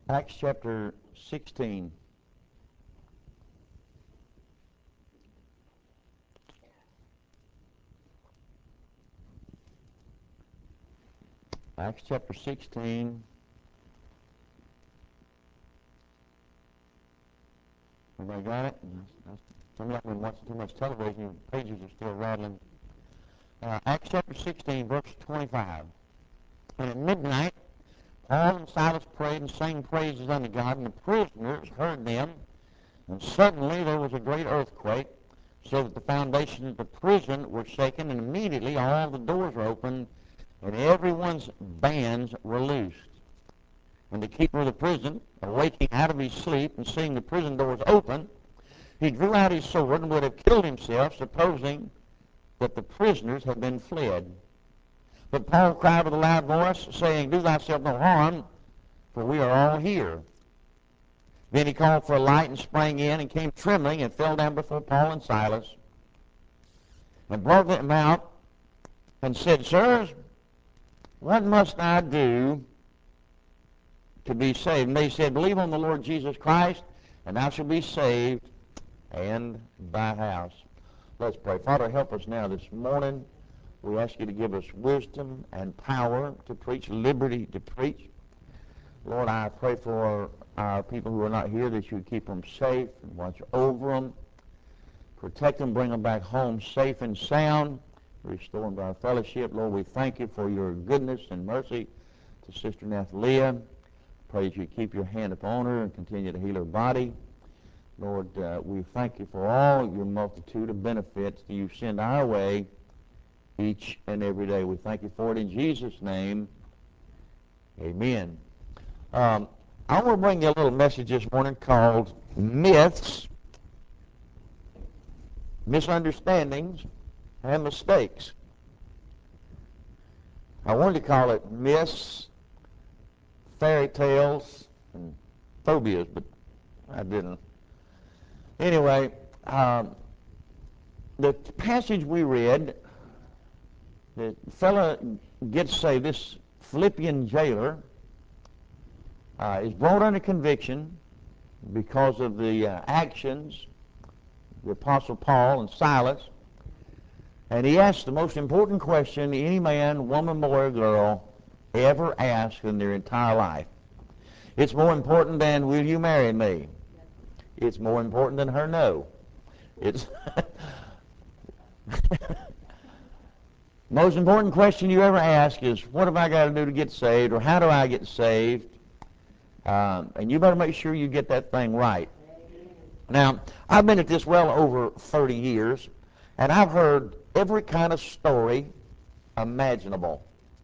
Acts chapter 16. Acts chapter 16. Everybody got it? Some of you have been watching too much television. Your pages are still rattling. Acts chapter 16, verse 25. And at midnight, Paul and Silas prayed and sang praises unto God, and the prisoners heard them. And suddenly there was a great earthquake, so that the foundations of the prison were shaken, and immediately all the doors were opened, and everyone's bands were loosed. And the keeper of the prison, awaking out of his sleep and seeing the prison doors open, he drew out his sword and would have killed himself, supposing that the prisoners had been fled. But Paul cried with a loud voice, saying, Do thyself no harm, for we are all here. Then he called for a light and sprang in and came trembling and fell down before Paul and Silas and brought them out and said, Sirs, what must I do to be saved? And they said, Believe on the Lord Jesus Christ, and thou shalt be saved, and thy house. Let's pray. Father, help us now this morning. We ask you to give us wisdom and power to preach, liberty to preach. Lord, I pray for our people who are not here that you would keep them safe and watch over them. Protect them, bring them back home safe and sound. Restore them to our fellowship. Lord, we thank you for your goodness and mercy to Sister Nathalia. Pray that you keep your hand upon her and continue to heal her body. Lord, we thank you for all your multitude of benefits that you send our way each and every day. We thank you for it in Jesus' name. Amen. I want to bring you a little message this morning called Myths, Misunderstandings, and Mistakes. I wanted to call it Myths, Fairy Tales, and Phobias, but I didn't. Anyway, the passage we read, the fellow gets saved, this Philippian jailer is brought under conviction because of the actions of the Apostle Paul and Silas, and he asks the most important question any man, woman, boy, or girl ever ask in their entire life. It's more important than, will you marry me? It's more important than her no. It's most important question you ever ask is, what have I got to do to get saved, or how do I get saved? And you better make sure you get that thing right. Now, I've been at this well over 30 years, and I've heard every kind of story imaginable.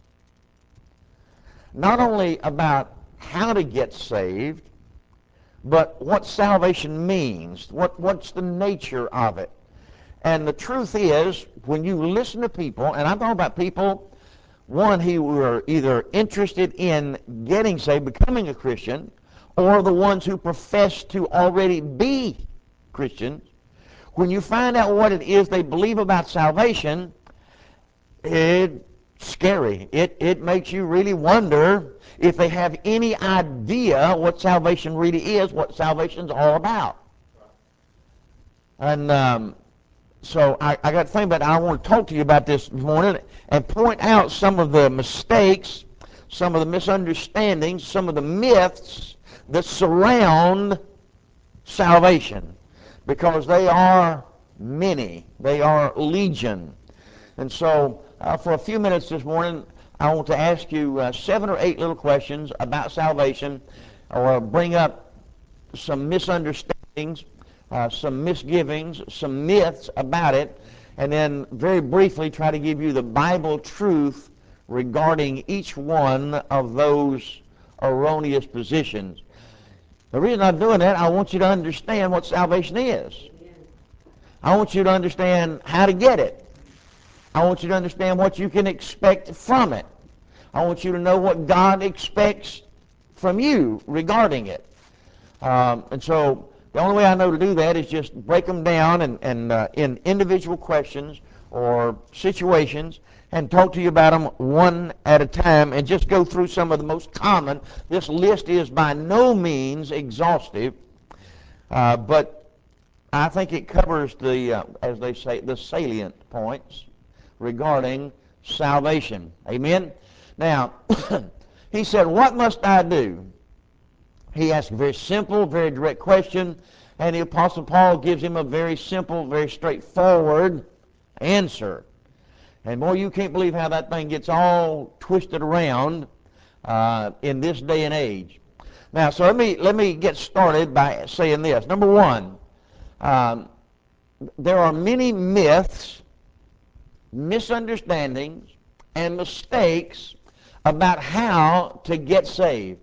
Not only about how to get saved, but what salvation means, what's the nature of it. And the truth is, when you listen to people, and I'm talking about people, one who are either interested in getting saved, becoming a Christian, or the ones who profess to already be Christians, when you find out what it is they believe about salvation, it's scary. It makes you really wonder if they have any idea what salvation really is, what salvation's all about. And so I got to think about it. I want to talk to you about this morning and point out some of the mistakes, some of the misunderstandings, some of the myths that surround salvation, because they are many. They are legion. And so for a few minutes this morning, I want to ask you 7 or 8 little questions about salvation, or bring up some misunderstandings, some misgivings, some myths about it, and then very briefly try to give you the Bible truth regarding each one of those erroneous positions. The reason I'm doing that, I want you to understand what salvation is. I want you to understand how to get it. I want you to understand what you can expect from it. I want you to know what God expects from you regarding it. And so the only way I know to do that is just break them down and in individual questions or situations and talk to you about them one at a time and just go through some of the most common. This list is by no means exhaustive, but I think it covers the, as they say, the salient points regarding salvation. Amen? Now, he said, what must I do? He asked a very simple, very direct question, and the Apostle Paul gives him a very simple, very straightforward answer. And boy, you can't believe how that thing gets all twisted around in this day and age. Now, so let me get started by saying this. Number one, there are many myths, misunderstandings, and mistakes about how to get saved.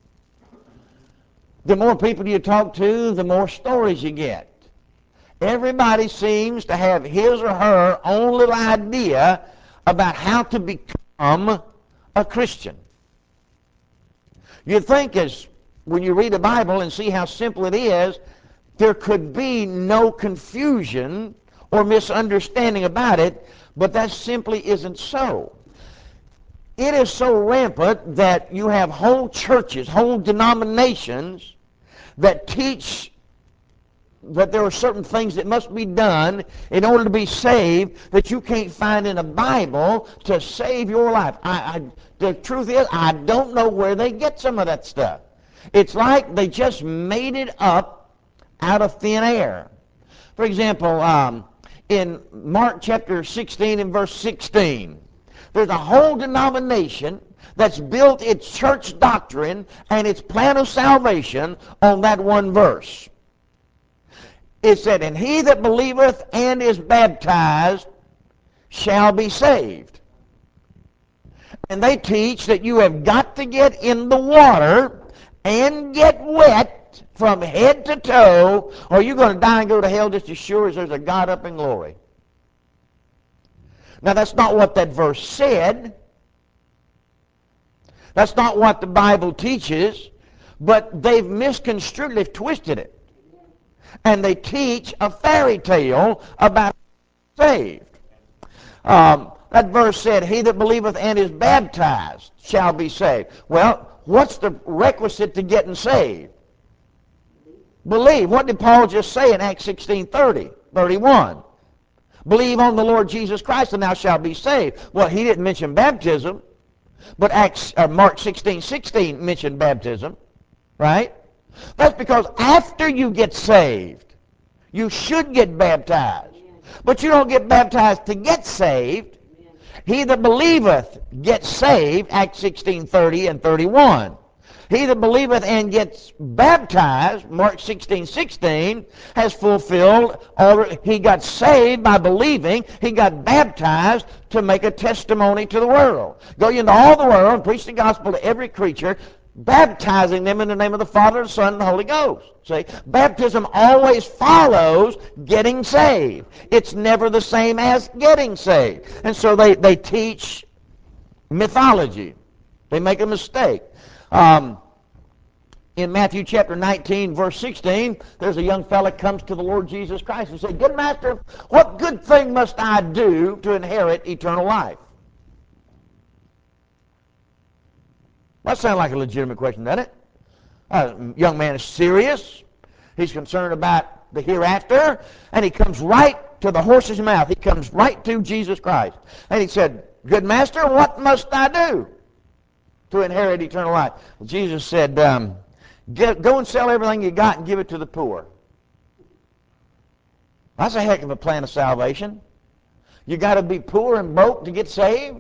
The more people you talk to, the more stories you get. Everybody seems to have his or her own little idea about how to become a Christian. You'd think as when you read the Bible and see how simple it is, there could be no confusion or misunderstanding about it, but that simply isn't so. It is so rampant that you have whole churches, whole denominations that teach that there are certain things that must be done in order to be saved that you can't find in a Bible to save your life. The truth is, I don't know where they get some of that stuff. It's like they just made it up out of thin air. For example, in Mark chapter 16 and verse 16, there's a whole denomination that's built its church doctrine and its plan of salvation on that one verse. It said, and he that believeth and is baptized shall be saved. And they teach that you have got to get in the water and get wet from head to toe, or you're going to die and go to hell just as sure as there's a God up in glory. Now, that's not what that verse said. That's not what the Bible teaches, but they've misconstrued, they've twisted it. And they teach a fairy tale about saved. That verse said, he that believeth and is baptized shall be saved. Well, what's the requisite to getting saved? Believe. What did Paul just say in Acts 16:31? Believe on the Lord Jesus Christ and thou shalt be saved. Well, he didn't mention baptism, but Mark 16:16 mentioned baptism, right? That's because after you get saved, you should get baptized. But you don't get baptized to get saved. He that believeth gets saved, Acts 16:30 and 31. He that believeth and gets baptized, Mark 16:16, has fulfilled, he got saved by believing, he got baptized to make a testimony to the world. Go into all the world, preach the gospel to every creature, baptizing them in the name of the Father, the Son, and the Holy Ghost. See, baptism always follows getting saved. It's never the same as getting saved. And so they teach mythology. They make a mistake. In Matthew chapter 19, verse 16, there's a young fella comes to the Lord Jesus Christ and said, good master, what good thing must I do to inherit eternal life? That sounds like a legitimate question, doesn't it? Young man is serious. He's concerned about the hereafter, and he comes right to the horse's mouth. He comes right to Jesus Christ. And he said, good master, what must I do to inherit eternal life? Well, Jesus said, go and sell everything you got and give it to the poor. That's a heck of a plan of salvation. You got to be poor and broke to get saved?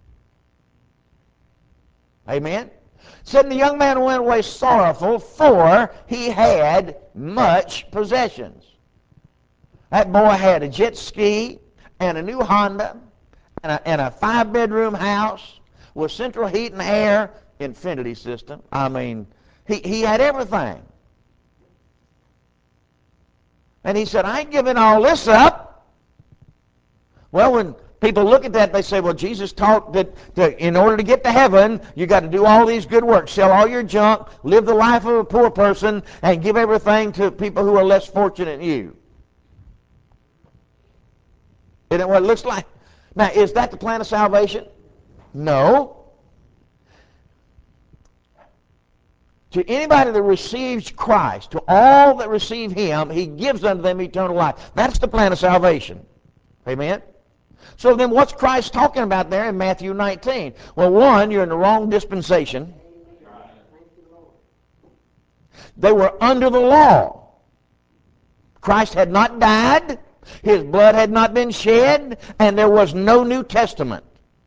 Amen? Said the young man went away sorrowful, for he had much possessions. That boy had a jet ski and a new Honda and a 5-bedroom house with central heat and air, infinity system. I mean, he had everything. And he said, I ain't giving all this up. Well, when people look at that, they say, well, Jesus taught that in order to get to heaven, you got to do all these good works, sell all your junk, live the life of a poor person, and give everything to people who are less fortunate than you. Isn't that what it looks like? Now, is that the plan of salvation? No. To anybody that receives Christ, to all that receive Him, He gives unto them eternal life. That's the plan of salvation. Amen? So then what's Christ talking about there in Matthew 19? Well, one, you're in the wrong dispensation. They were under the law. Christ had not died. His blood had not been shed. And there was no New Testament.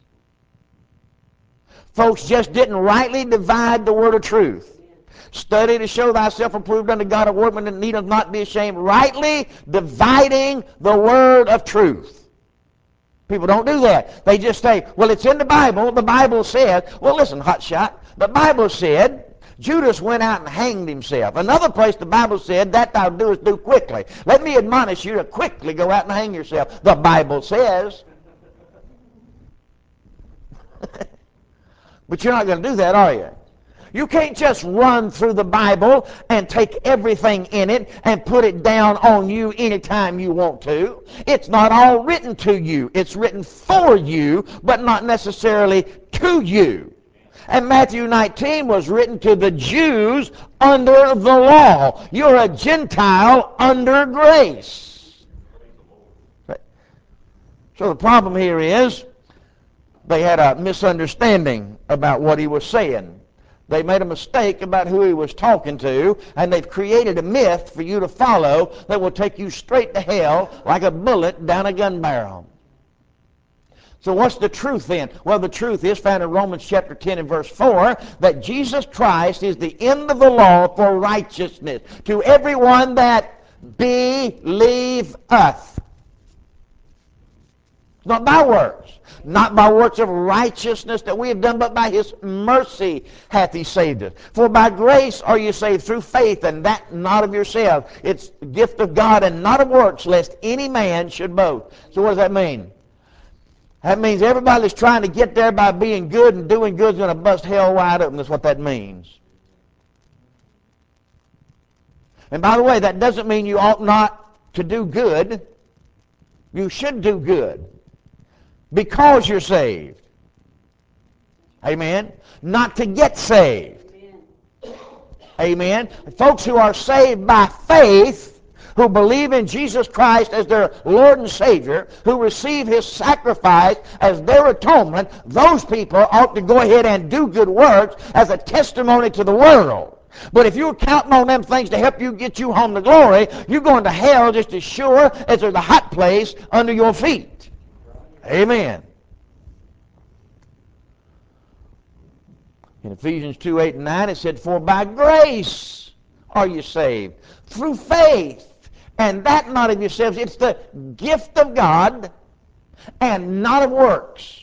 Folks just didn't rightly divide the word of truth. Study to show thyself approved unto God, a workman that needeth not be ashamed, rightly dividing the word of truth. People don't do that. They just say, well, it's in the Bible. The Bible said, well, listen, hotshot, the Bible said Judas went out and hanged himself. Another place the Bible said, that thou doest do quickly. Let me admonish you to quickly go out and hang yourself. The Bible says. But you're not going to do that, are you? You can't just run through the Bible and take everything in it and put it down on you anytime you want to. It's not all written to you. It's written for you, but not necessarily to you. And Matthew 19 was written to the Jews under the law. You're a Gentile under grace. So the problem here is they had a misunderstanding about what he was saying. They made a mistake about who he was talking to, and they've created a myth for you to follow that will take you straight to hell like a bullet down a gun barrel. So what's the truth then? Well, the truth is found in Romans chapter 10 and verse 4, that Jesus Christ is the end of the law for righteousness to everyone that believeth. Not by works, not by works of righteousness that we have done, but by His mercy hath He saved us. For by grace are you saved through faith, and that not of yourselves. It's the gift of God, and not of works, lest any man should boast. So what does that mean? That means everybody that's trying to get there by being good and doing good is going to bust hell wide open. That's what that means. And by the way, that doesn't mean you ought not to do good. You should do good. Because you're saved. Amen. Not to get saved. Amen. Folks who are saved by faith, who believe in Jesus Christ as their Lord and Savior, who receive His sacrifice as their atonement, those people ought to go ahead and do good works as a testimony to the world. But if you're counting on them things to help you get you home to glory, you're going to hell just as sure as there's a hot place under your feet. Amen. In Ephesians 2, 8, and 9, it said, for by grace are you saved, through faith, and that not of yourselves. It's the gift of God, and not of works.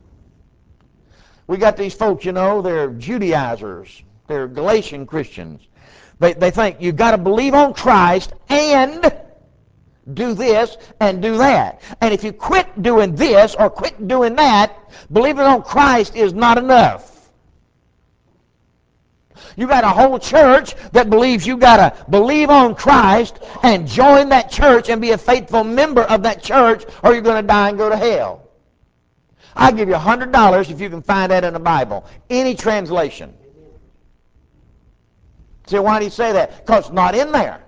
We got these folks, you know, they're Judaizers. They're Galatian Christians. They think you've got to believe on Christ and do this and do that. And if you quit doing this or quit doing that, believing on Christ is not enough. You got a whole church that believes you got to believe on Christ and join that church and be a faithful member of that church, or you're going to die and go to hell. I'll give you $100 if you can find that in the Bible. Any translation. See, why do you say that? Because it's not in there.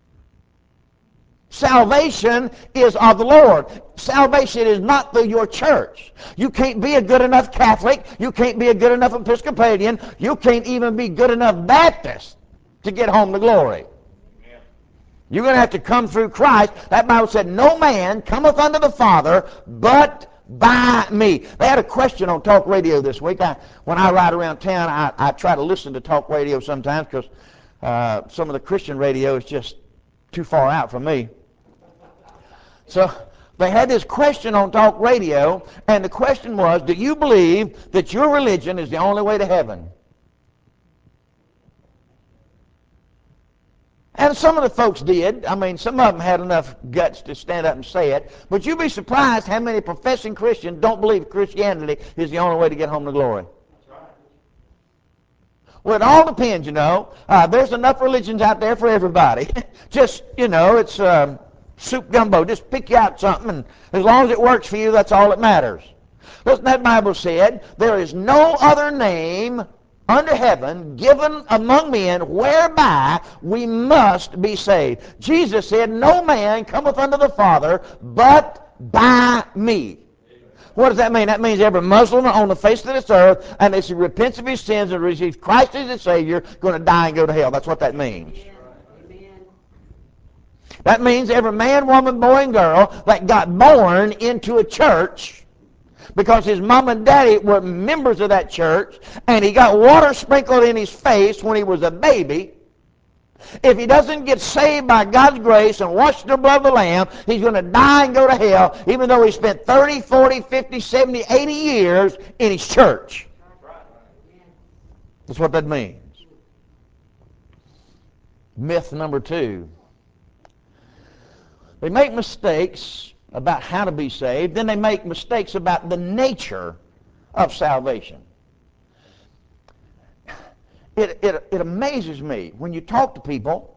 Salvation is of the Lord. Salvation is not through your church. You can't be a good enough Catholic. You can't be a good enough Episcopalian. You can't even be good enough Baptist to get home to glory. Amen. You're going to have to come through Christ. That Bible said, no man cometh unto the Father but by me. They had a question on talk radio this week. When I ride around town, I try to listen to talk radio sometimes because some of the Christian radio is just too far out for me. So they had this question on talk radio, and the question was, do you believe that your religion is the only way to heaven? And some of the folks did. I mean, some of them had enough guts to stand up and say it. But you'd be surprised how many professing Christians don't believe Christianity is the only way to get home to glory. Well, it all depends, you know. There's enough religions out there for everybody. Just, you know, it's soup gumbo. Just pick you out something, and as long as it works for you, that's all that matters. Listen, that Bible said, there is no other name under heaven given among men whereby we must be saved. Jesus said, no man cometh unto the Father but by me. What does that mean? That means every Muslim on the face of this earth, and if he repents of his sins and receives Christ as his Savior, going to die and go to hell. That's what that means. That means every man, woman, boy, and girl that got born into a church because his mom and daddy were members of that church, and he got water sprinkled in his face when he was a baby. If he doesn't get saved by God's grace and washed in the blood of the Lamb, he's going to die and go to hell, even though he spent 30, 40, 50, 70, 80 years in his church. That's what that means. Myth number 2. They make mistakes about how to be saved, then they make mistakes about the nature of salvation. It amazes me when you talk to people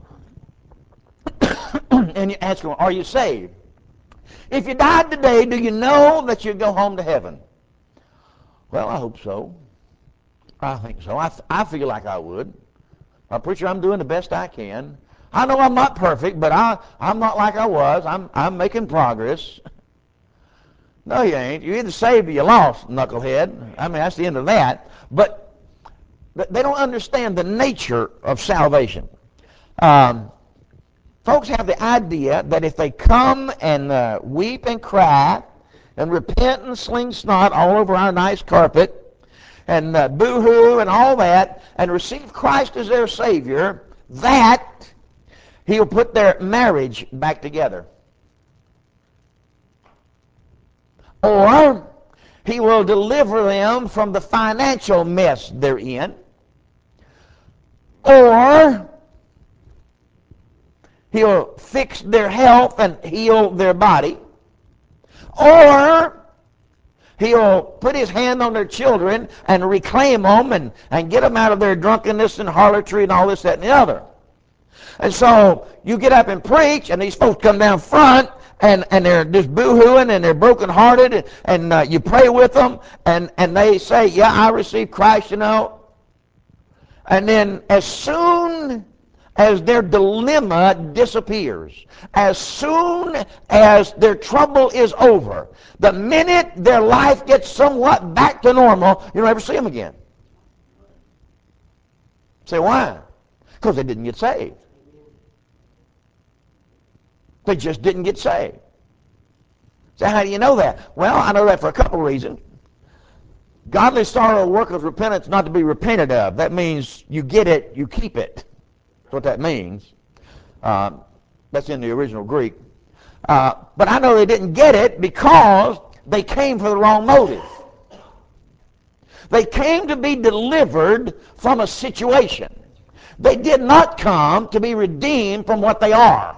and you ask them, are you saved? If you died today, do you know that you'd go home to heaven? Well, I hope so. I think so. I feel like I would. Preacher, I'm doing the best I can. I know I'm not perfect, but I'm not like I was. I'm making progress. No, you ain't. You're either saved or you lost, knucklehead. I mean, that's the end of that. But they don't understand the nature of salvation. Folks have the idea that if they come and weep and cry and repent and sling snot all over our nice carpet and boo-hoo and all that and receive Christ as their Savior, that He'll put their marriage back together. Or He will deliver them from the financial mess they're in. Or He'll fix their health and heal their body. Or He'll put His hand on their children and reclaim them and get them out of their drunkenness and harlotry and all this, that, and the other. And so you get up and preach, and these folks come down front, and they're just boo-hooing, and they're brokenhearted, and you pray with them, and they say, yeah, I received Christ, you know. And then as soon as their dilemma disappears, as soon as their trouble is over, the minute their life gets somewhat back to normal, you don't ever see them again. Say, why? Because they didn't get saved. They just didn't get saved. So how do you know that? Well, I know that for a couple of reasons. Godly sorrow worketh repentance not to be repented of. That means you get it, you keep it. That's what that means. That's in the original Greek. But I know they didn't get it because they came for the wrong motive. They came to be delivered from a situation. They did not come to be redeemed from what they are.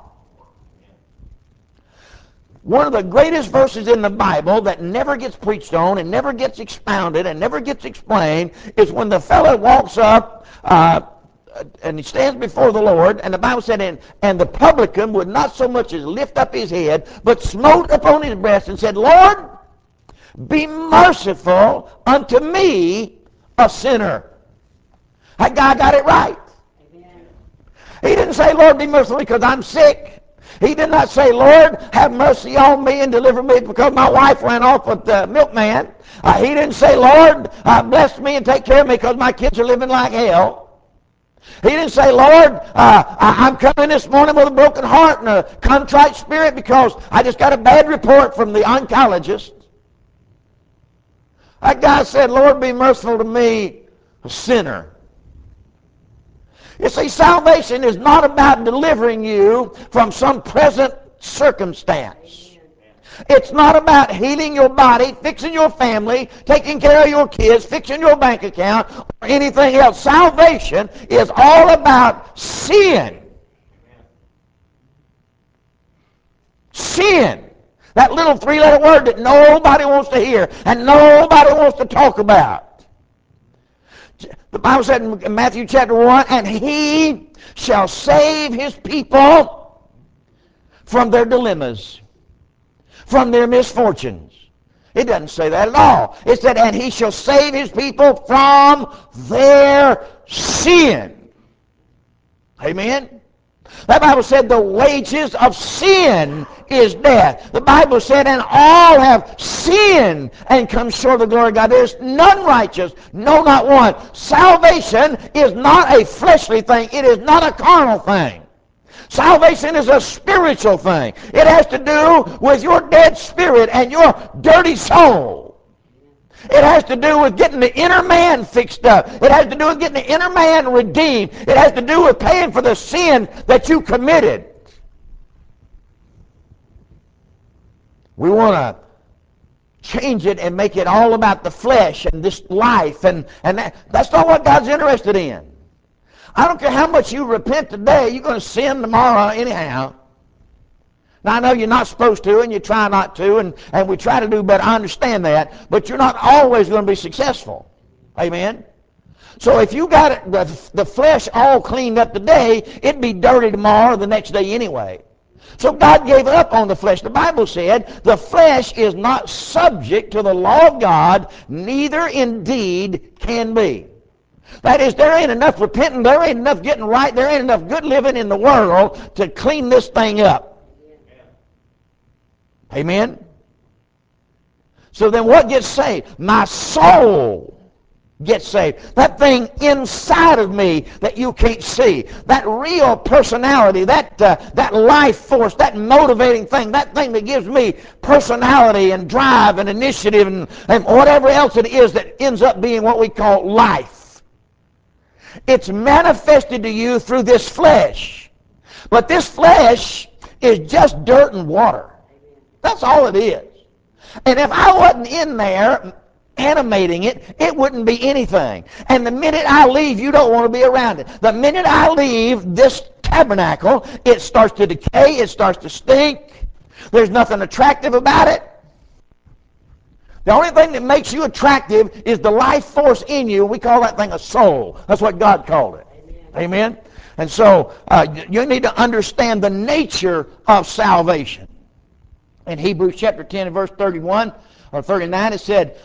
One of the greatest verses in the Bible that never gets preached on and never gets expounded and never gets explained is when the fellow walks up and he stands before the Lord, and the Bible said, and the publican would not so much as lift up his head, but smote upon his breast and said, Lord, be merciful unto me, a sinner. That guy got it right. Amen. He didn't say, Lord, be merciful because I'm sick. He did not say, Lord, have mercy on me and deliver me because my wife ran off with the milkman. He didn't say, Lord, bless me and take care of me because my kids are living like hell. He didn't say, Lord, I'm coming this morning with a broken heart and a contrite spirit because I just got a bad report from the oncologist. That guy said, Lord, be merciful to me, a sinner. You see, salvation is not about delivering you from some present circumstance. It's not about healing your body, fixing your family, taking care of your kids, fixing your bank account, or anything else. Salvation is all about sin. Sin. That little 3-letter word that nobody wants to hear and nobody wants to talk about. The Bible said in Matthew chapter 1, and He shall save His people from their dilemmas, from their misfortunes. It doesn't say that at all. It said, and he shall save his people from their sin. Amen? That Bible said the wages of sin is death. The Bible said, and all have sinned and come short of the glory of God. There is none righteous, no, not one. Salvation is not a fleshly thing. It is not a carnal thing. Salvation is a spiritual thing. It has to do with your dead spirit and your dirty soul. It has to do with getting the inner man fixed up. It has to do with getting the inner man redeemed. It has to do with paying for the sin that you committed. We want to change it and make it all about the flesh and this life, and that's not what God's interested in. I don't care how much you repent today, you're going to sin tomorrow anyhow. Now, I know you're not supposed to, and you try not to, and we try to do better. I understand that, but you're not always going to be successful. Amen? So if you got it, the flesh all cleaned up today, it'd be dirty tomorrow or the next day anyway. So God gave up on the flesh. The Bible said the flesh is not subject to the law of God, neither indeed can be. That is, there ain't enough repenting, there ain't enough getting right, there ain't enough good living in the world to clean this thing up. Amen? So then what gets saved? My soul gets saved. That thing inside of me that you can't see. That real personality, that life force, that motivating thing, that thing that gives me personality and drive and initiative and whatever else it is that ends up being what we call life. It's manifested to you through this flesh. But this flesh is just dirt and water. That's all it is. And if I wasn't in there animating it, it wouldn't be anything. And the minute I leave, you don't want to be around it. The minute I leave this tabernacle, it starts to decay, it starts to stink. There's nothing attractive about it. The only thing that makes you attractive is the life force in you. We call that thing a soul. That's what God called it. Amen? And so you need to understand the nature of salvation. In Hebrews chapter 10 and verse 31 or 39, it said,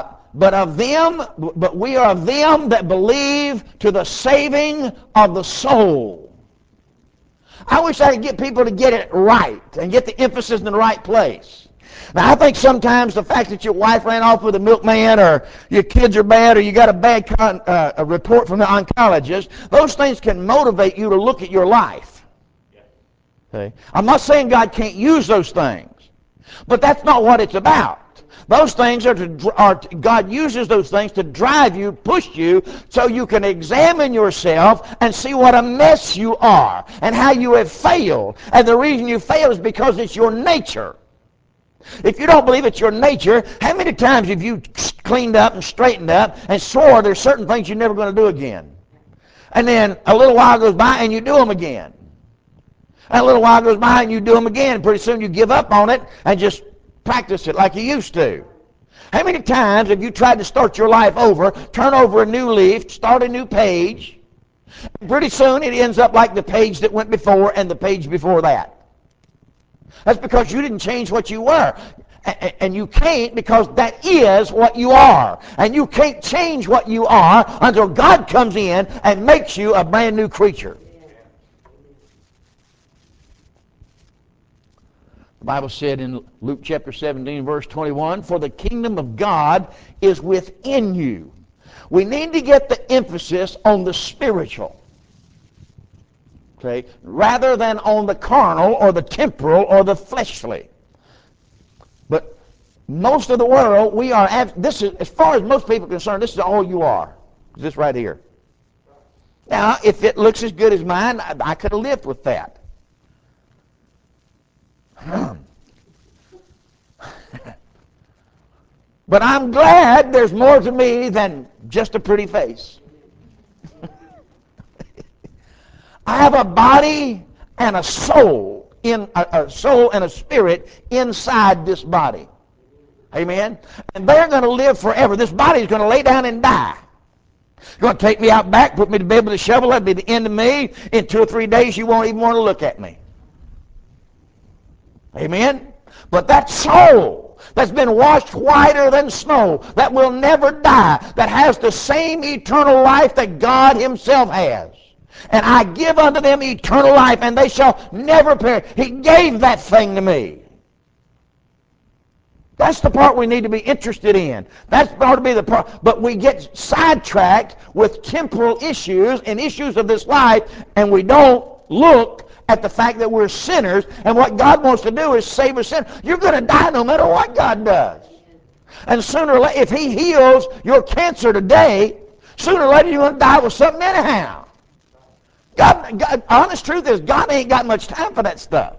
but we are of them that believe to the saving of the soul. I wish I could get people to get it right and get the emphasis in the right place. Now, I think sometimes the fact that your wife ran off with a milkman, or your kids are bad, or you got a bad a report from the oncologist, those things can motivate you to look at your life. Okay? I'm not saying God can't use those things, but that's not what it's about. Those things God uses those things to drive you, push you, so you can examine yourself and see what a mess you are and how you have failed. And the reason you fail is because it's your nature. If you don't believe it's your nature, how many times have you cleaned up and straightened up and swore there's certain things you're never going to do again? And then a little while goes by and you do them again. And a little while goes by and you do them again. Pretty soon you give up on it and just practice it like you used to. How many times have you tried to start your life over, turn over a new leaf, start a new page, and pretty soon it ends up like the page that went before and the page before that? That's because you didn't change what you were. And you can't, because that is what you are. And you can't change what you are until God comes in and makes you a brand new creature. The Bible said in Luke chapter 17, verse 21, for the kingdom of God is within you. We need to get the emphasis on the spiritual. Okay, rather than on the carnal or the temporal or the fleshly. But most of the world, we are, this is, as far as most people are concerned, this is all you are. This right here. Now, if it looks as good as mine, I could have lived with that. But I'm glad there's more to me than just a pretty face. I have a body and a soul, a soul and a spirit inside this body. Amen? And they're going to live forever. This body is going to lay down and die. It's going to take me out back, put me to bed with a shovel. That'll be the end of me. In 2 or 3 days, you won't even want to look at me. Amen? But that soul that's been washed whiter than snow, that will never die, that has the same eternal life that God himself has. And I give unto them eternal life, and they shall never perish. He gave that thing to me. That's the part we need to be interested in. That's ought to be the part. But we get sidetracked with temporal issues and issues of this life, and we don't look at the fact that we're sinners, and what God wants to do is save a sinner. You're going to die no matter what God does. And sooner or later, if he heals your cancer today, sooner or later you're going to die with something anyhow. God, honest truth is, God ain't got much time for that stuff.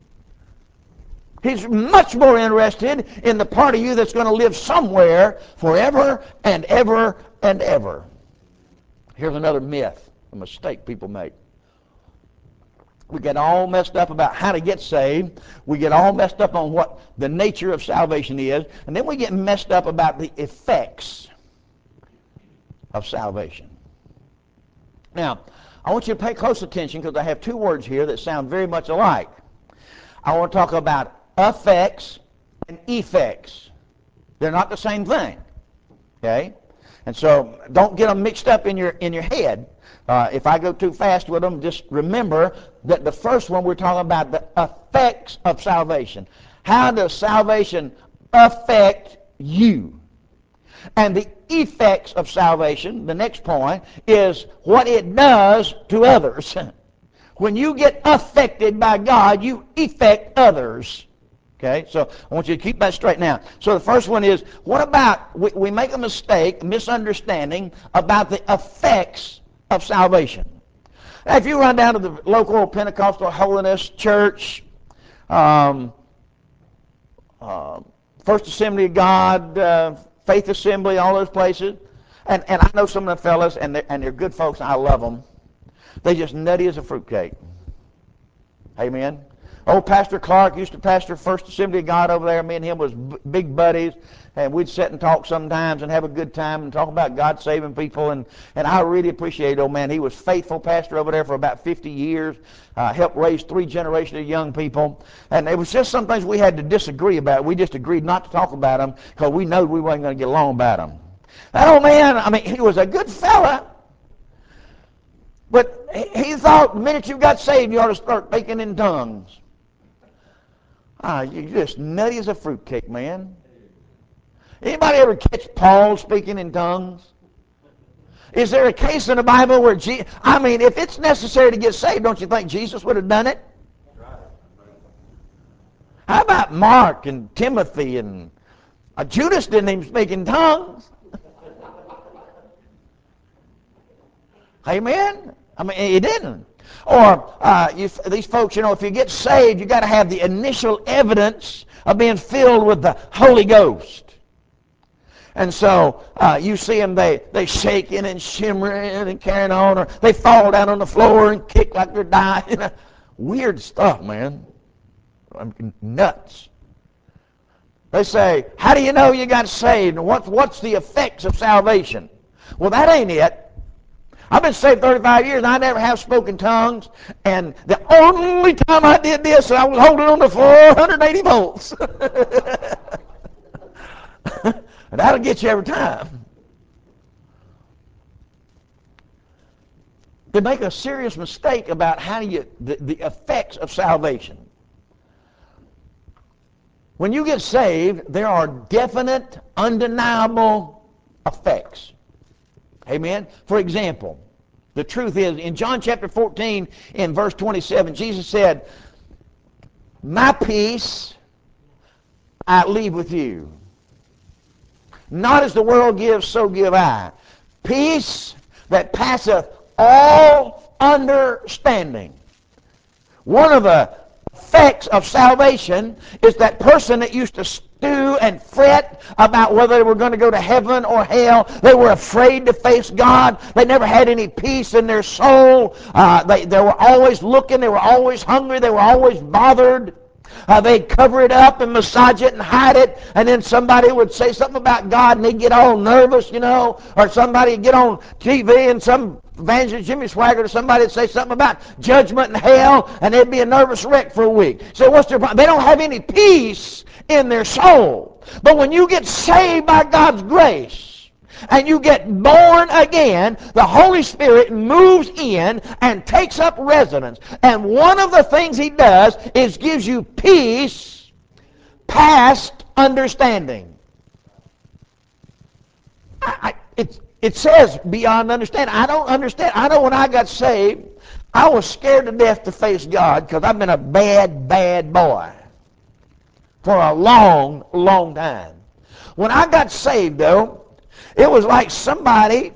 He's much more interested in the part of you that's going to live somewhere forever and ever and ever. Here's another myth, a mistake people make. We get all messed up about how to get saved. We get all messed up on what the nature of salvation is. And then we get messed up about the effects of salvation. Now, I want you to pay close attention because I have two words here that sound very much alike. I want to talk about effects and effects. They're not the same thing. Okay? And so don't get them mixed up in your head. If I go too fast with them, just remember that the first one we're talking about the effects of salvation. How does salvation affect you? And the effects of salvation, the next point, is what it does to others. When you get affected by God, you affect others. Okay, so I want you to keep that straight now. So the first one is, what about, we make a mistake, misunderstanding about the effects of salvation. Now, if you run down to the local Pentecostal Holiness Church, First Assembly of God, Faith Assembly, all those places, and I know some of the fellas, and they're good folks, and I love them. They just nutty as a fruitcake. Amen. Old Pastor Clark used to pastor First Assembly of God over there. Me and him was big buddies, and we'd sit and talk sometimes and have a good time and talk about God saving people. And I really appreciate old man. He was faithful pastor over there for about 50 years, helped raise 3 generations of young people. And it was just some things we had to disagree about. We just agreed not to talk about them because we knew we weren't going to get along about them. That old man, I mean, he was a good fella. But he thought the minute you got saved, you ought to start speaking in tongues. You're just nutty as a fruitcake, man. Anybody ever catch Paul speaking in tongues? Is there a case in the Bible where if it's necessary to get saved, don't you think Jesus would have done it? How about Mark and Timothy and Judas didn't even speak in tongues? Amen? I mean, he didn't. Or these folks, if you get saved, you got to have the initial evidence of being filled with the Holy Ghost. And so you see them, they shaking and shimmering and carrying on, or they fall down on the floor and kick like they're dying. Weird stuff, man. Nuts. They say, how do you know you got saved? And what's the effects of salvation? Well, that ain't it. I've been saved 35 years, and I never have spoken tongues. And the only time I did this, I was holding on to 480 volts. And that'll get you every time. To make a serious mistake about the effects of salvation. When you get saved, there are definite, undeniable effects. Amen? For example, the truth is, in John chapter 14, in verse 27, Jesus said, my peace I leave with you. Not as the world gives, so give I. Peace that passeth all understanding. One of the effects of salvation is that person that used to stew and fret about whether they were going to go to heaven or hell. They were afraid to face God. They never had any peace in their soul. They were always looking. They were always hungry. They were always bothered. They'd cover it up and massage it and hide it, and then somebody would say something about God, and they'd get all nervous, or somebody would get on TV, and some evangelist, Jimmy Swaggart, or somebody would say something about judgment and hell, and they'd be a nervous wreck for a week. So what's their problem? They don't have any peace in their soul. But when you get saved by God's grace, and you get born again, the Holy Spirit moves in and takes up residence. And one of the things He does is gives you peace past understanding. It says beyond understanding. I don't understand. I know when I got saved, I was scared to death to face God because I've been a bad, bad boy for a long, long time. When I got saved, though, it was like somebody,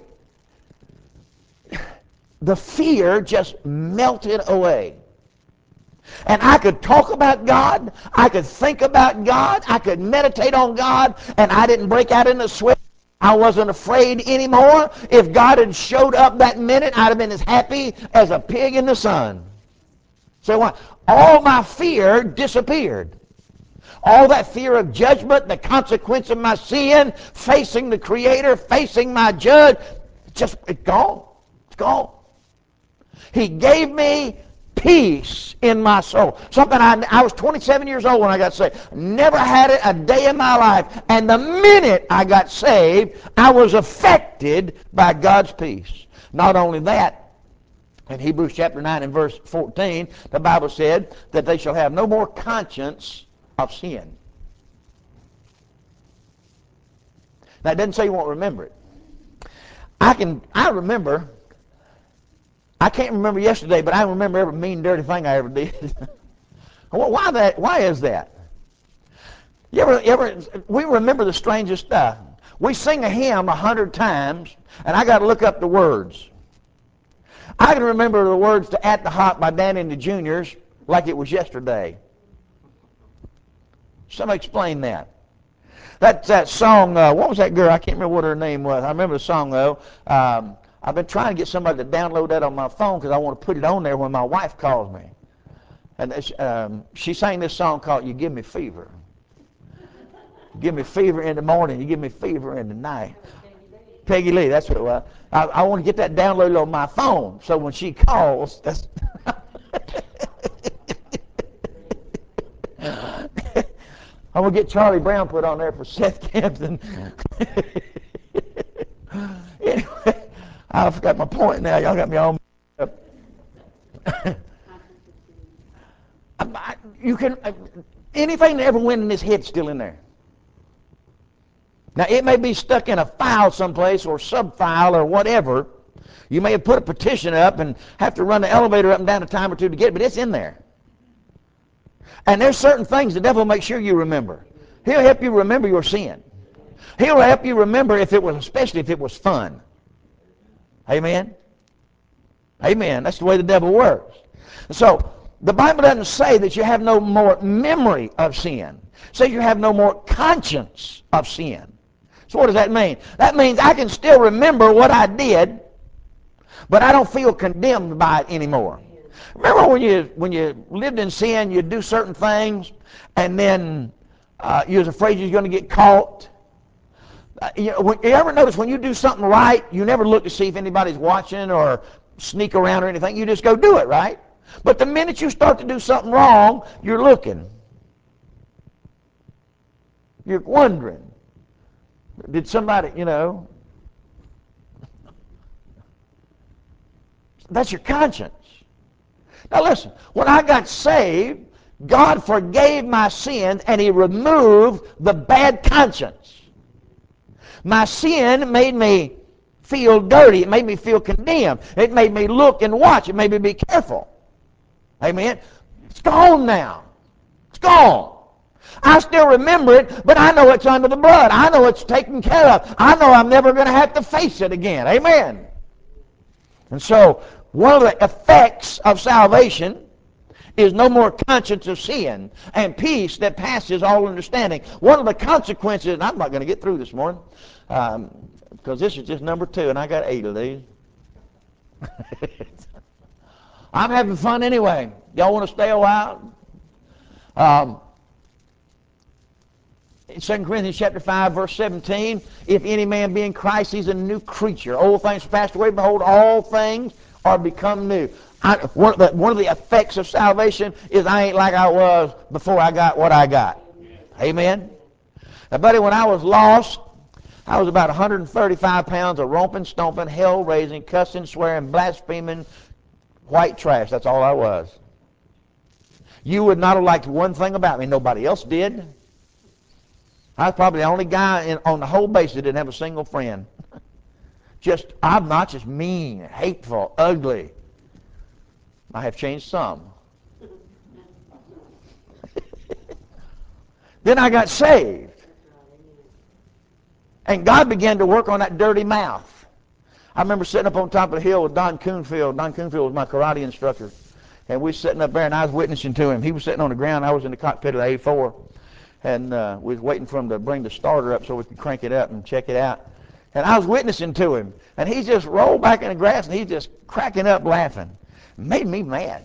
the fear just melted away. And I could talk about God, I could think about God, I could meditate on God, and I didn't break out into sweat. I wasn't afraid anymore. If God had showed up that minute, I'd have been as happy as a pig in the sun. So what? All my fear disappeared. All that fear of judgment, the consequence of my sin, facing the Creator, facing my judge, it's gone. It's gone. He gave me peace in my soul. Something I was 27 years old when I got saved. Never had it a day in my life. And the minute I got saved, I was affected by God's peace. Not only that, in Hebrews chapter 9 and verse 14, the Bible said that they shall have no more conscience of sin. Now, it doesn't say you won't remember it. I can't remember yesterday, but I remember every mean, dirty thing I ever did. Why is that? We remember the strangest stuff. We sing a hymn 100 times, and I got to look up the words. I can remember the words to At the Hop by Danny and the Juniors like it was yesterday. Somebody explain that. That song, what was that girl? I can't remember what her name was. I remember the song, though. I've been trying to get somebody to download that on my phone because I want to put it on there when my wife calls me. And she sang this song called You Give Me Fever. You give me fever in the morning. You give me fever in the night. Peggy Lee, that's what it was. I want to get that downloaded on my phone so when she calls, that's... I'm going to get Charlie Brown put on there for Seth Campson. Anyway, I forgot my point now. Y'all got me all up. Anything that ever went in his head's still in there. Now, it may be stuck in a file someplace or sub-file or whatever. You may have put a petition up and have to run the elevator up and down a time or two to get it, but it's in there. And there's certain things the devil will make sure you remember. He'll help you remember your sin. He'll help you remember especially if it was fun. Amen? Amen. That's the way the devil works. So, the Bible doesn't say that you have no more memory of sin. It says you have no more conscience of sin. So what does that mean? That means I can still remember what I did, but I don't feel condemned by it anymore. Remember when you lived in sin, you'd do certain things, and then you was afraid you was going to get caught. You ever notice when you do something right, you never look to see if anybody's watching or sneak around or anything. You just go do it, right? But the minute you start to do something wrong, you're looking. You're wondering. Did somebody, that's your conscience. Now listen, when I got saved, God forgave my sins and He removed the bad conscience. My sin made me feel dirty. It made me feel condemned. It made me look and watch. It made me be careful. Amen? It's gone now. It's gone. I still remember it, but I know it's under the blood. I know it's taken care of. I know I'm never going to have to face it again. Amen? And so, one of the effects of salvation is no more conscience of sin and peace that passes all understanding. One of the consequences, and I'm not going to get through this morning, because this is just number 2, and I got 8 of these. I'm having fun anyway. Y'all want to stay a while? In 2 Corinthians chapter 5, verse 17, if any man be in Christ, he's a new creature. Old things passed away, behold, all things are become new. One of the effects of salvation is I ain't like I was before I got what I got. Amen? Now, buddy, when I was lost, I was about 135 pounds of romping, stomping, hell-raising, cussing, swearing, blaspheming, white trash. That's all I was. You would not have liked one thing about me. Nobody else did. I was probably the only guy on the whole base that didn't have a single friend. Just obnoxious, mean, hateful, ugly. I have changed some. Then I got saved. And God began to work on that dirty mouth. I remember sitting up on top of the hill with Don Coonfield. Don Coonfield was my karate instructor. And we were sitting up there, and I was witnessing to him. He was sitting on the ground. I was in the cockpit of the A4. And we was waiting for him to bring the starter up so we could crank it up and check it out. And I was witnessing to him. And he just rolled back in the grass, and he's just cracking up laughing. It made me mad.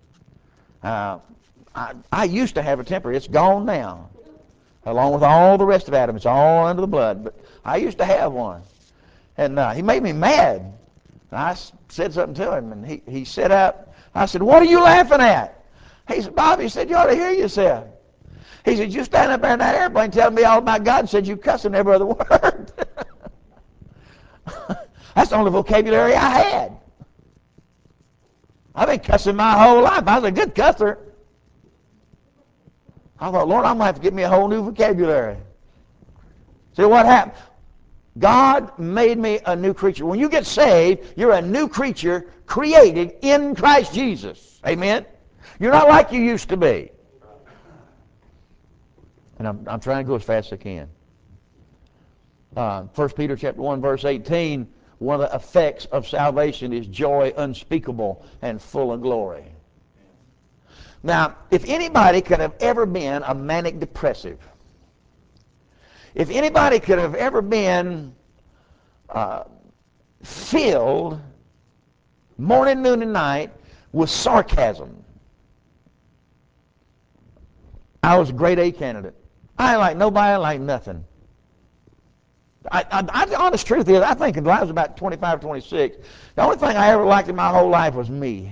I used to have a temper. It's gone now. Along with all the rest of Adam. It's all under the blood. But I used to have one. And he made me mad. And I said something to him, and he sat up. I said, "What are you laughing at?" He said, "Bob," he said, "you ought to hear yourself." He said, "You stand up there in that airplane telling me all about God and said you cussing every other word." That's the only vocabulary I had. I've been cussing my whole life. I was a good cusser. I thought, Lord, I'm going to have to get me a whole new vocabulary. See what happened? God made me a new creature. When you get saved, you're a new creature created in Christ Jesus. Amen? You're not like you used to be. And I'm trying to go as fast as I can. 1 Peter chapter 1, verse 18, one of the effects of salvation is joy unspeakable and full of glory. Now, if anybody could have ever been a manic depressive, if anybody could have ever been filled morning, noon, and night with sarcasm, I was a grade A candidate. I ain't like nobody, I ain't like nothing. The honest truth is, I think until I was about 25, 26, the only thing I ever liked in my whole life was me.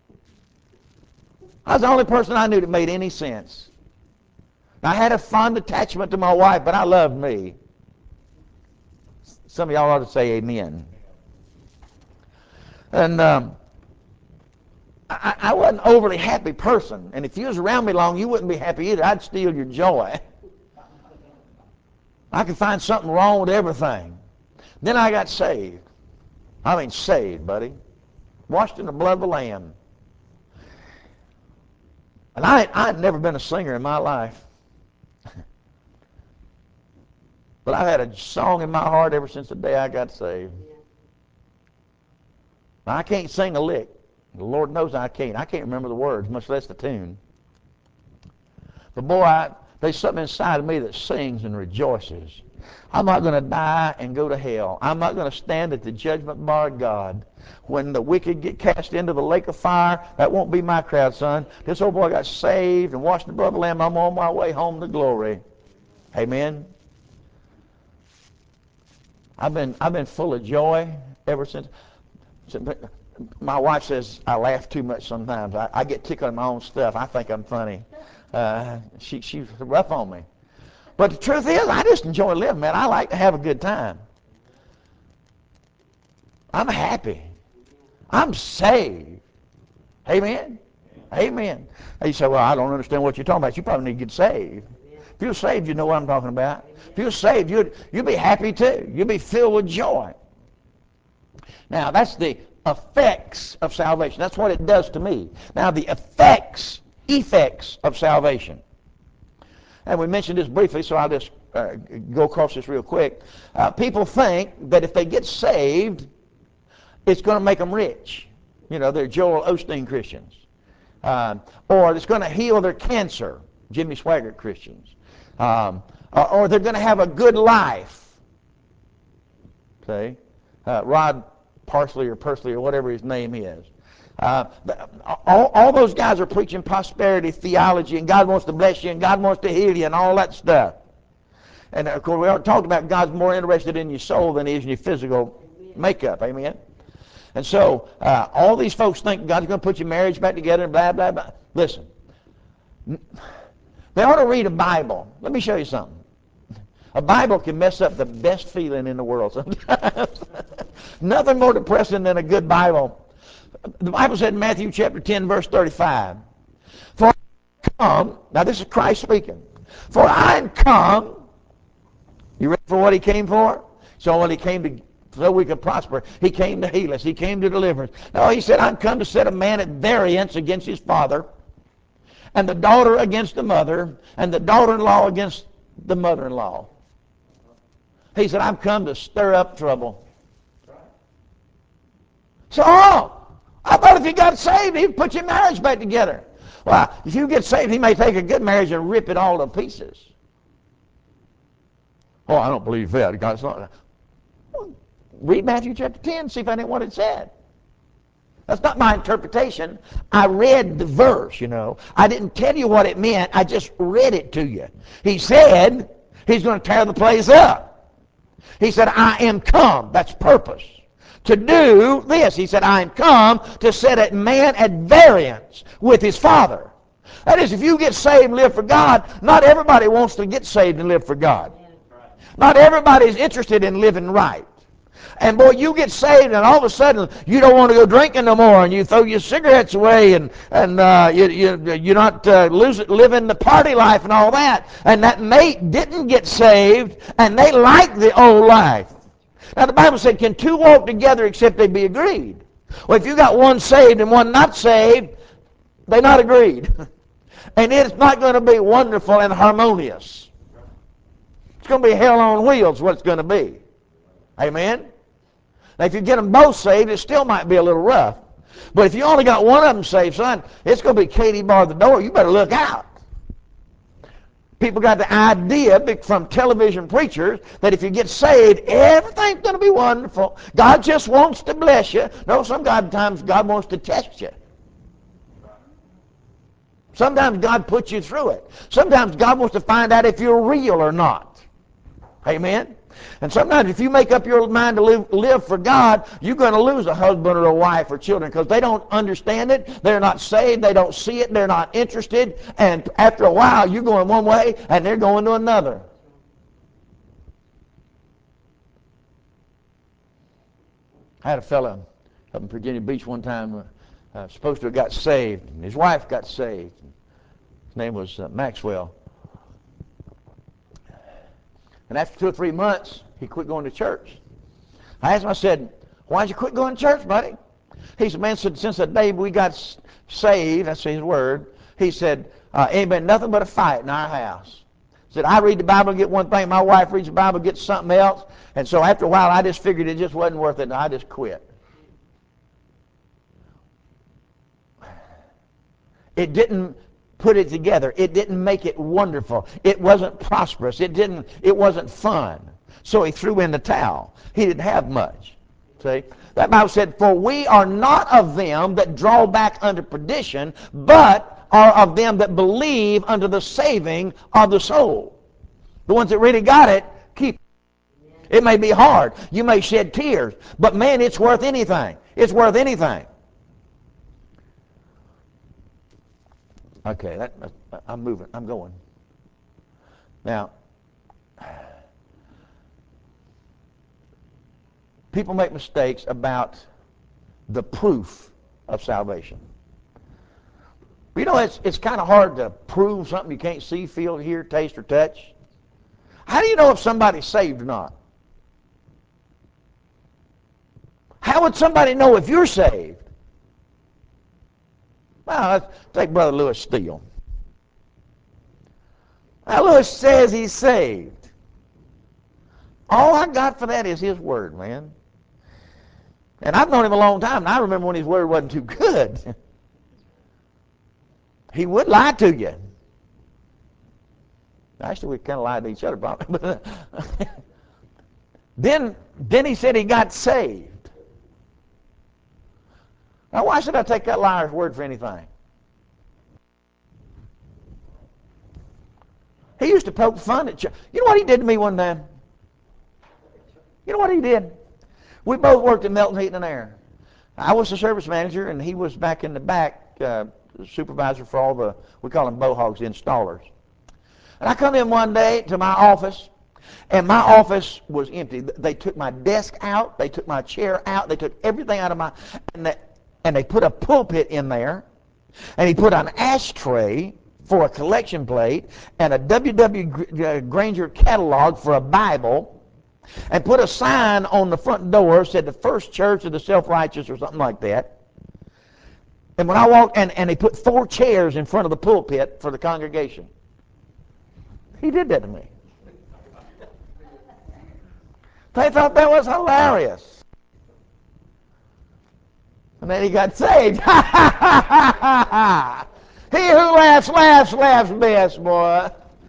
I was the only person I knew that made any sense. I had a fond attachment to my wife, but I loved me. Some of y'all ought to say amen. And I wasn't an overly happy person. And if you was around me long, you wouldn't be happy either. I'd steal your joy. I could find something wrong with everything. Then I got saved. I mean saved, buddy. Washed in the blood of the Lamb. And I'd never been a singer in my life. But I've had a song in my heart ever since the day I got saved. Now, I can't sing a lick. The Lord knows I can't. I can't remember the words, much less the tune. But boy, there's something inside of me that sings and rejoices. I'm not going to die and go to hell. I'm not going to stand at the judgment bar of God. When the wicked get cast into the lake of fire, that won't be my crowd, son. This old boy got saved and washed in the blood of the Lamb. I'm on my way home to glory. Amen. I've been full of joy ever since. My wife says I laugh too much sometimes. I get tickled on my own stuff. I think I'm funny. She's rough on me. But the truth is, I just enjoy living, man. I like to have a good time. I'm happy. I'm saved. Amen? Amen. Now you say, well, I don't understand what you're talking about. You probably need to get saved. If you're saved, you know what I'm talking about. If you're saved, you'll be happy too. You'll be filled with joy. Now, that's the effects of salvation. That's what it does to me. Now, the effects of salvation. And we mentioned this briefly, so I'll just go across this real quick. People think that if they get saved, it's going to make them rich. You know, they're Joel Osteen Christians. Or it's going to heal their cancer, Jimmy Swaggart Christians. Or they're going to have a good life. See? Rod Parsley or Pursley or whatever his name is. All those guys are preaching prosperity theology, and God wants to bless you, and God wants to heal you, and all that stuff. And of course, we already talked about God's more interested in your soul than he is in your physical makeup. Amen. And so all these folks think God's going to put your marriage back together and blah, blah, blah. Listen, they ought to read a Bible. Let me show you something. A Bible can mess up the best feeling in the world sometimes. Nothing more depressing than a good Bible. The Bible said in Matthew chapter 10, verse 35, "For I am come," now this is Christ speaking, "for I am come," you ready for what he came for? So when he came to, so we could prosper. He came to heal us. He came to deliver us. No, he said, "I'm come to set a man at variance against his father, and the daughter against the mother, and the daughter-in-law against the mother-in-law." He said, "I'm come to stir up trouble." So, I thought if you got saved, he'd put your marriage back together. Well, if you get saved, he may take a good marriage and rip it all to pieces. Oh, I don't believe that. God's not. Well, read Matthew chapter 10, see if that ain't what it said. That's not my interpretation. I read the verse, you know. I didn't tell you what it meant. I just read it to you. He said he's going to tear the place up. He said, "I am come." That's purpose. To do this. He said, "I am come to set a man at variance with his father." That is, if you get saved and live for God, not everybody wants to get saved and live for God. Not everybody is interested in living right. And boy, you get saved and all of a sudden you don't want to go drinking no more, and you throw your cigarettes away, and you're not living the party life and all that. And that mate didn't get saved, and they like the old life. Now the Bible said, "Can two walk together except they be agreed?" Well, if you got one saved and one not saved, they're not agreed. And it's not going to be wonderful and harmonious. It's going to be hell on wheels what it's going to be. Amen? Now if you get them both saved, it still might be a little rough. But if you only got one of them saved, son, it's going to be Katie bar the door. You better look out. People got the idea from television preachers that if you get saved, everything's going to be wonderful. God just wants to bless you. No, sometimes God wants to test you. Sometimes God puts you through it. Sometimes God wants to find out if you're real or not. Amen? And sometimes if you make up your mind to live for God, you're going to lose a husband or a wife or children because they don't understand it. They're not saved. They don't see it. They're not interested. And after a while, you're going one way and they're going to another. I had a fellow up in Virginia Beach one time supposed to have got saved. And his wife got saved. His name was Maxwell. And after 2 or 3 months, he quit going to church. I asked him, I said, "Why'd you quit going to church, buddy?" He said, "Man, since the day we got saved," that's his word, he said, "ain't been nothing but a fight in our house." He said, "I read the Bible and get one thing, my wife reads the Bible and gets something else, and so after a while I just figured it just wasn't worth it and I just quit." It didn't put it together. It didn't make it wonderful. It wasn't prosperous. It wasn't fun. So he threw in the towel. He didn't have much. See? That Bible said, "For we are not of them that draw back unto perdition, but are of them that believe unto the saving of the soul." The ones that really got it, keep it. It may be hard. You may shed tears. But man, it's worth anything. It's worth anything. Okay, I'm moving. I'm going. Now, people make mistakes about the proof of salvation. You know, it's kind of hard to prove something you can't see, feel, hear, taste, or touch. How do you know if somebody's saved or not? How would somebody know if you're saved? Well, let's take Brother Lewis Steele. Now, Lewis says he's saved. All I got for that is his word, man. And I've known him a long time, and I remember when his word wasn't too good. He would lie to you. Actually, we kind of lied to each other, probably. Then he said he got saved. Now, why should I take that liar's word for anything? He used to poke fun at church. You know what he did to me one time? You know what he did? We both worked at Melton Heating and Air. I was the service manager, and he was back in the back, supervisor for all the, we call them bohogs, the installers. And I come in one day to my office, and my office was empty. They took my desk out, they took my chair out, they took everything out of my, and they put a pulpit in there, and he put an ashtray for a collection plate, and a W.W. Granger catalog for a Bible, and put a sign on the front door, said the First Church of the Self-Righteous or something like that. And when I walked, and they put 4 chairs in front of the pulpit for the congregation. He did that to me. They thought that was hilarious. And then he got saved. He who laughs, laughs, laughs best, boy.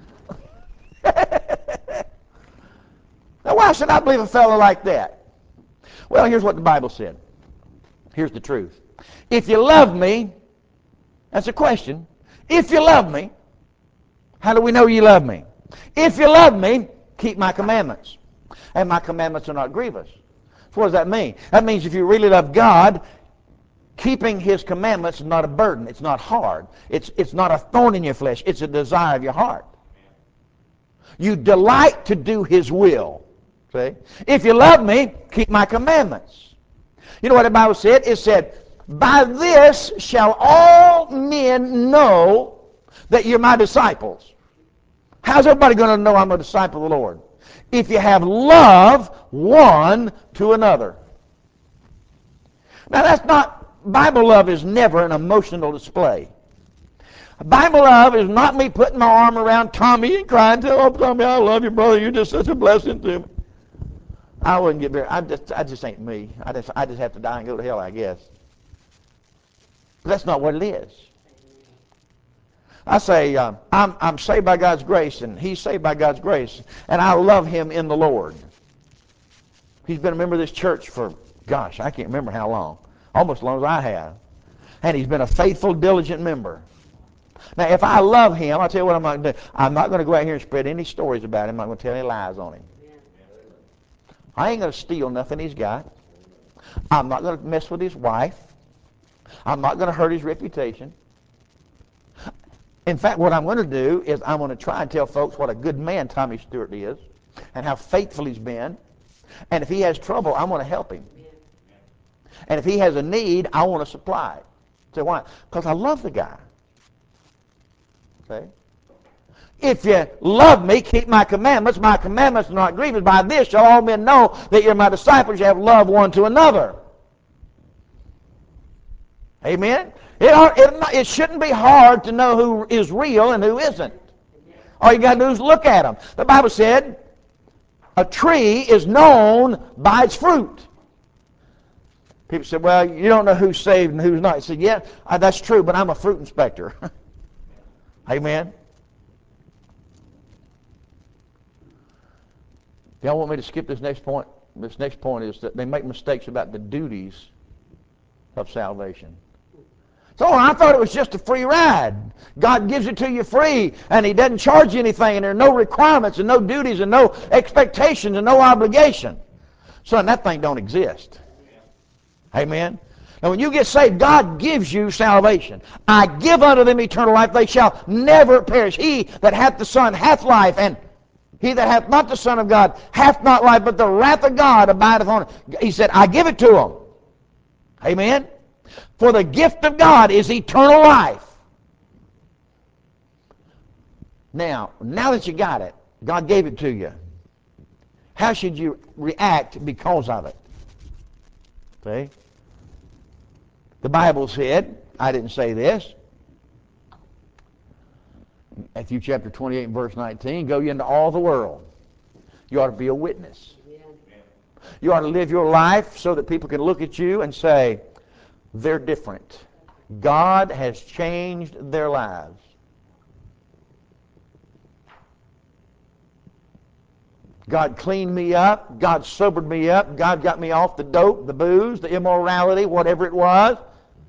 Now, why should I believe a fellow like that? Well, here's what the Bible said. Here's the truth. If you love me, that's a question. If you love me, how do we know you love me? If you love me, keep my commandments. And my commandments are not grievous. So what does that mean? That means if you really love God, keeping his commandments is not a burden. It's not hard. It's not a thorn in your flesh. It's a desire of your heart. You delight to do his will. See? If you love me, keep my commandments. You know what the Bible said? It said, by this shall all men know that you're my disciples. How's everybody going to know I'm a disciple of the Lord? If you have love one to another. Now that's not, Bible love is never an emotional display. Bible love is not me putting my arm around Tommy and crying, oh Tommy, I love you, brother, you're just such a blessing to me. I wouldn't get very, I just ain't me. I just have to die and go to hell, I guess. But that's not what it is. I say, I'm saved by God's grace, and he's saved by God's grace, and I love him in the Lord. He's been a member of this church for, gosh, I can't remember how long. Almost as long as I have. And he's been a faithful, diligent member. Now, if I love him, I'll tell you what I'm not going to do. I'm not going to go out here and spread any stories about him. I'm not going to tell any lies on him. I ain't going to steal nothing he's got. I'm not going to mess with his wife. I'm not going to hurt his reputation. In fact, what I'm going to do is I'm going to try and tell folks what a good man Tommy Stewart is and how faithful he's been. And if he has trouble, I'm going to help him. And if he has a need, I want to supply it. Say, why? Because I love the guy. See? If you love me, keep my commandments. My commandments are not grievous. By this shall all men know that you're my disciples. You have love one to another. Amen? It shouldn't be hard to know who is real and who isn't. All you got to do is look at them. The Bible said, a tree is known by its fruit. People said, well, you don't know who's saved and who's not. I said, yeah, that's true, but I'm a fruit inspector. Amen? Y'all want me to skip this next point? This next point is that they make mistakes about the duties of salvation. So I thought it was just a free ride. God gives it to you free, and he doesn't charge you anything, and there are no requirements and no duties and no expectations and no obligation. Son, that thing don't exist. Amen? Now when you get saved, God gives you salvation. I give unto them eternal life. They shall never perish. He that hath the Son hath life, and he that hath not the Son of God hath not life, but the wrath of God abideth on him. He said, I give it to them. Amen? For the gift of God is eternal life. Now that you got it, God gave it to you. How should you react because of it? See? The Bible said, I didn't say this, Matthew chapter 28 and verse 19, go ye into all the world. You ought to be a witness. You ought to live your life so that people can look at you and say, they're different. God has changed their lives. God cleaned me up. God sobered me up. God got me off the dope, the booze, the immorality, whatever it was.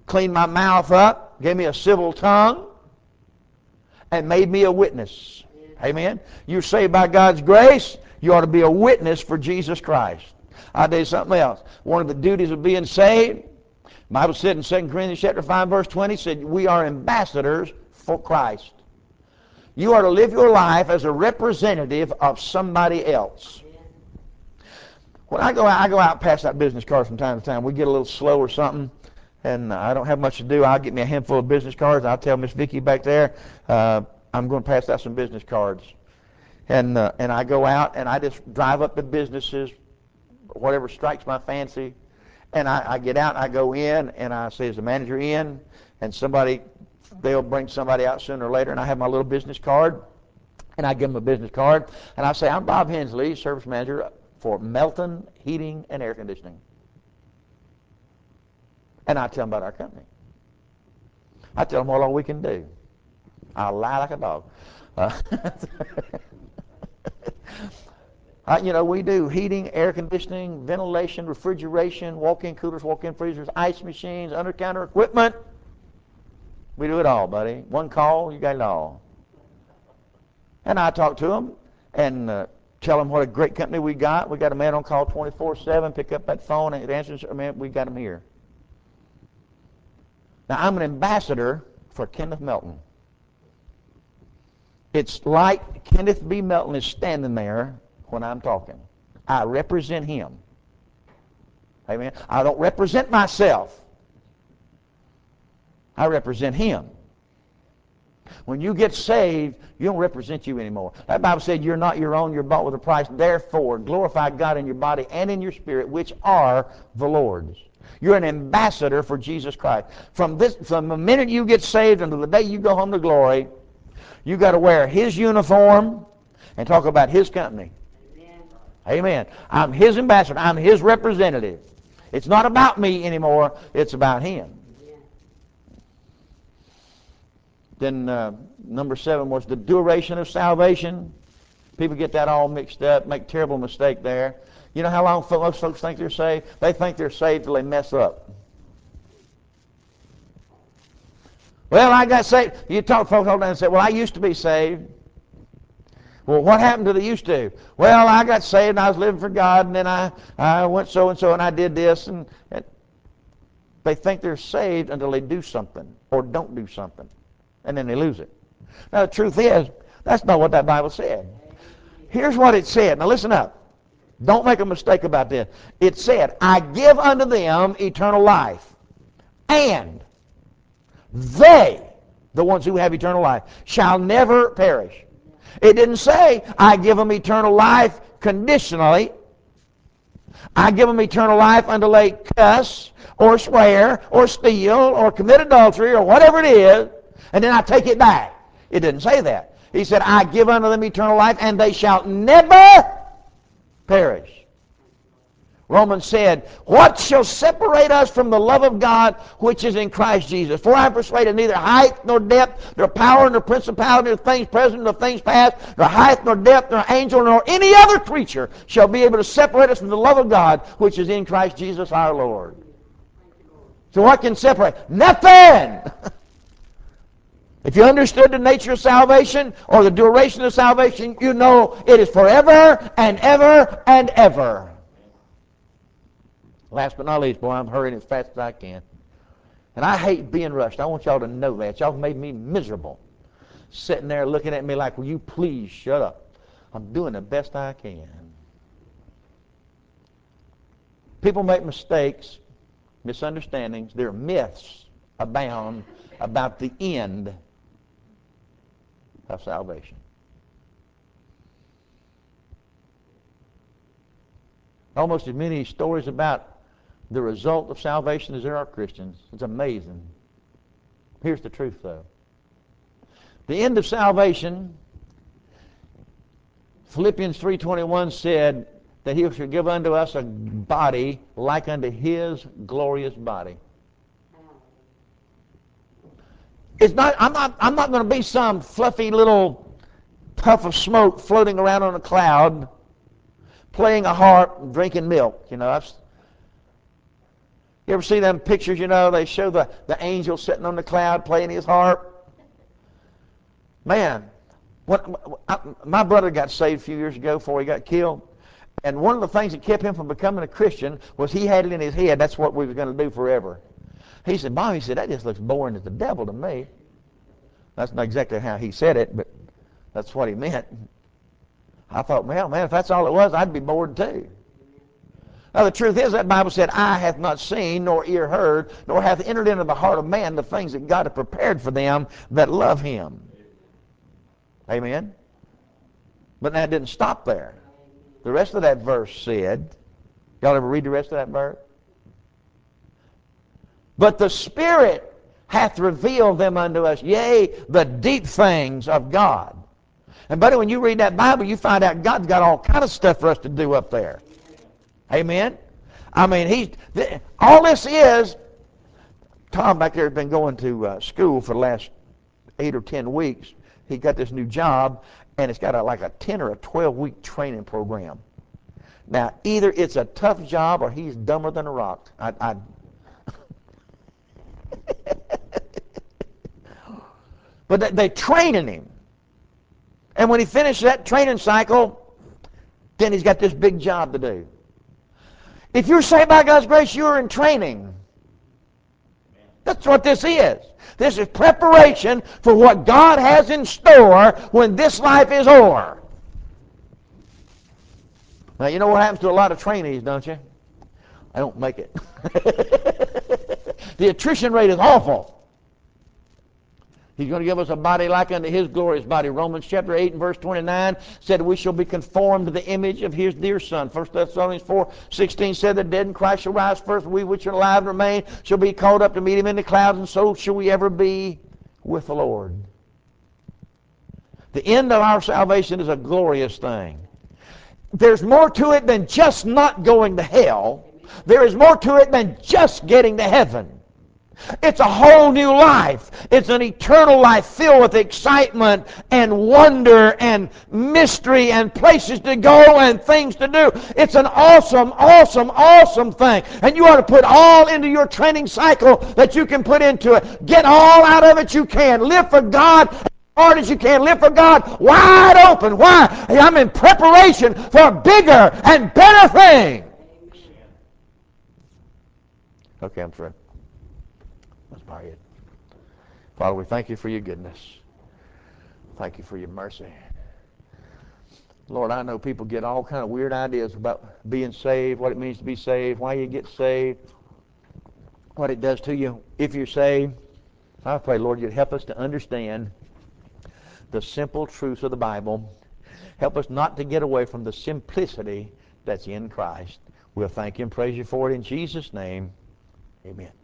cleaned my mouth up, gave me a civil tongue, and made me a witness. Amen. You're saved by God's grace. You ought to be a witness for Jesus Christ. I'll tell you something else. One of the duties of being saved, the Bible said in 2 Corinthians chapter 5, verse 20, said we are ambassadors for Christ. You are to live your life as a representative of somebody else. When I go out and pass out business cards from time to time. We get a little slow or something, and I don't have much to do. I'll get me a handful of business cards. I'll tell Miss Vicki back there, I'm going to pass out some business cards. And I go out, and I just drive up to businesses, whatever strikes my fancy. And I get out, and I go in, and I say, is the manager in? And they'll bring somebody out sooner or later, and I have my little business card. And I give them a business card, and I say, I'm Bob Hensley, service manager for Melton Heating and Air Conditioning. And I tell them about our company. I tell them what all we can do. I lie like a dog. We do heating, air conditioning, ventilation, refrigeration, walk-in coolers, walk-in freezers, ice machines, under-counter equipment. We do it all, buddy. One call, you got it all. And I talk to them and tell them what a great company we got. We got a man on call 24/7. Pick up that phone and answer. Man, we got him here. Now, I'm an ambassador for Kenneth Melton. It's like Kenneth B. Melton is standing there when I'm talking. I represent him. Amen. I don't represent myself. I represent him. When you get saved, you don't represent you anymore. That Bible said you're not your own, you're bought with a price. Therefore, glorify God in your body and in your spirit, which are the Lord's. You're an ambassador for Jesus Christ. From the minute you get saved until the day you go home to glory, you got to wear his uniform and talk about his company. Amen. Amen. I'm his ambassador. I'm his representative. It's not about me anymore. It's about him. Then number 7 was the duration of salvation. People get that all mixed up, make terrible mistake there. You know how long most folks think they're saved? They think they're saved till they mess up. Well, I got saved. You talk to folks all day and say, well, I used to be saved. Well, what happened to the used to? Well, I got saved and I was living for God, and then I went so-and-so and I did this. And they think they're saved until they do something or don't do something. And then they lose it. Now, the truth is, that's not what that Bible said. Here's what it said. Now, listen up. Don't make a mistake about this. It said, I give unto them eternal life, and they, the ones who have eternal life, shall never perish. It didn't say, I give them eternal life conditionally. I give them eternal life until they cuss, or swear, or steal, or commit adultery, or whatever it is, and then I take it back. It didn't say that. He said, I give unto them eternal life, and they shall never perish. Romans said, what shall separate us from the love of God which is in Christ Jesus? For I am persuaded neither height nor depth, nor power, nor principality, nor things present, nor things past, nor height, nor depth, nor angel, nor any other creature shall be able to separate us from the love of God which is in Christ Jesus our Lord. So what can separate? Nothing! If you understood the nature of salvation or the duration of salvation, you know it is forever and ever and ever. Last but not least, boy, I'm hurrying as fast as I can. And I hate being rushed. I want y'all to know that. Y'all have made me miserable. Sitting there looking at me like, will you please shut up? I'm doing the best I can. People make mistakes, misunderstandings. There are myths abound about the end of salvation. Almost as many stories about the result of salvation as there are Christians. It's amazing. Here's the truth, though. The end of salvation, Philippians 3:21 said that he shall give unto us a body like unto his glorious body. It's not. I'm not going to be some fluffy little puff of smoke floating around on a cloud, playing a harp and drinking milk. You know, You ever see them pictures, they show the angel sitting on the cloud playing his harp? Man, my brother got saved a few years ago before he got killed. And one of the things that kept him from becoming a Christian was he had it in his head that's what we were going to do forever. He said, Mom, that just looks boring as the devil to me. That's not exactly how he said it, but that's what he meant. I thought, well, man, if that's all it was, I'd be bored too. Now, the truth is that Bible said, eye hath not seen, nor ear heard, nor hath entered into the heart of man the things that God hath prepared for them that love him. Amen? But that didn't stop there. The rest of that verse said, y'all ever read the rest of that verse? But the Spirit hath revealed them unto us, yea, the deep things of God. And buddy, when you read that Bible, you find out God's got all kind of stuff for us to do up there. Amen? I mean, all this is, Tom back there has been going to school for the last 8 or 10 weeks. He got this new job, and it's got like a 10 or a 12-week training program. Now, either it's a tough job or he's dumber than a rock. But they're training him. And when he finishes that training cycle, then he's got this big job to do. If you're saved by God's grace, you're in training. That's what this is. This is preparation for what God has in store when this life is over. Now, you know what happens to a lot of trainees, don't you? I don't make it. The attrition rate is awful. He's going to give us a body like unto his glorious body. Romans chapter 8 and verse 29 said we shall be conformed to the image of his dear Son. 1 Thessalonians 4:16 said the dead in Christ shall rise first. We which are alive and remain shall be called up to meet him in the clouds, and so shall we ever be with the Lord. The end of our salvation is a glorious thing. There's more to it than just not going to hell. There is more to it than just getting to heaven. It's a whole new life. It's an eternal life filled with excitement and wonder and mystery and places to go and things to do. It's an awesome, awesome, awesome thing. And you ought to put all into your training cycle that you can put into it. Get all out of it you can. Live for God as hard as you can. Live for God wide open. Why? I'm in preparation for bigger and better things. Okay, I'm through. Let's bow it. Father, we thank you for your goodness. Thank you for your mercy. Lord, I know people get all kind of weird ideas about being saved, what it means to be saved, why you get saved, what it does to you if you're saved. I pray, Lord, you'd help us to understand the simple truths of the Bible. Help us not to get away from the simplicity that's in Christ. We'll thank you and praise you for it in Jesus' name. Amen.